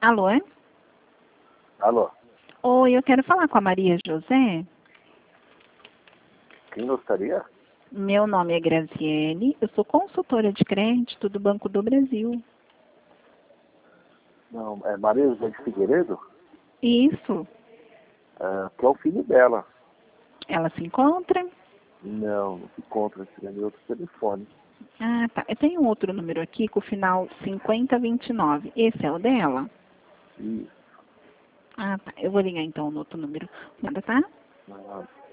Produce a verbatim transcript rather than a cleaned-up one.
Alô? Alô? Oi, eu quero falar com a Maria José. Quem gostaria? Meu nome é Graziele, eu sou consultora de crédito do Banco do Brasil. Não, é Maria José de Figueiredo? Isso. É, que é o filho dela. Ela se encontra? Não, não se encontra aqui, é meu outro telefone. Ah, tá. Eu tenho um outro número aqui com o final cinquenta vinte e nove. Esse é o dela? Isso. Ah, tá. Eu vou ligar então no outro número. Manda, tá? Ah,